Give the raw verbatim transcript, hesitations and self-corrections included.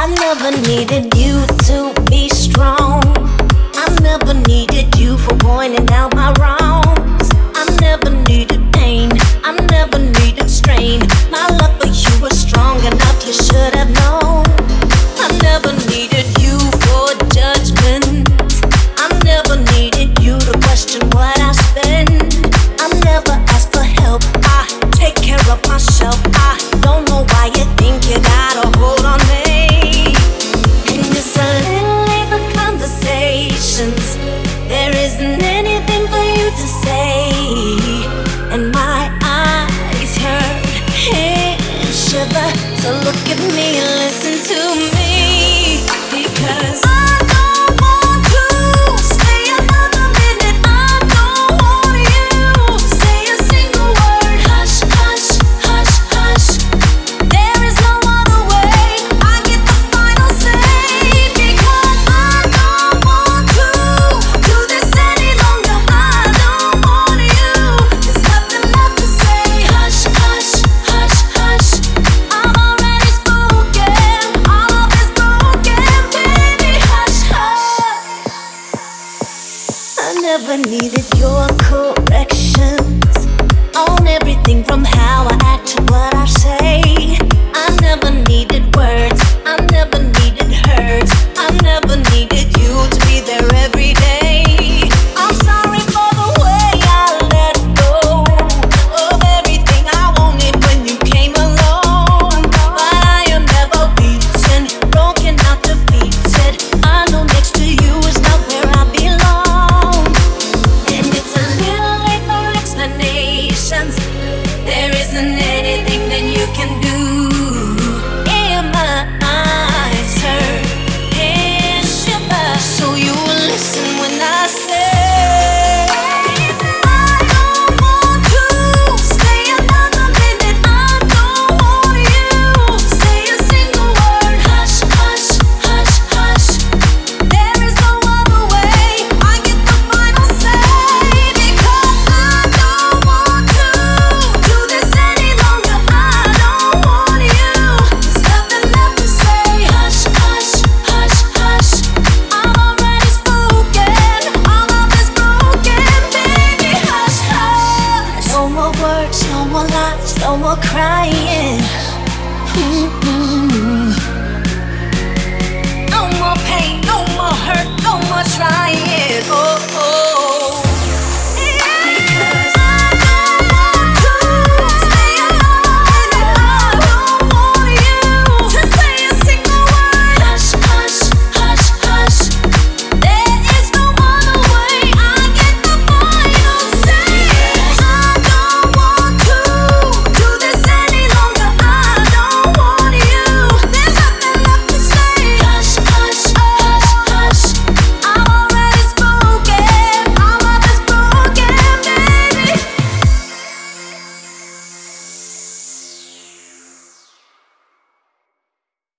I never needed you to be strong. I never needed you for pointing out my wrongs. I never needed pain. I never needed strain. My love for you was strong enough. You should have known.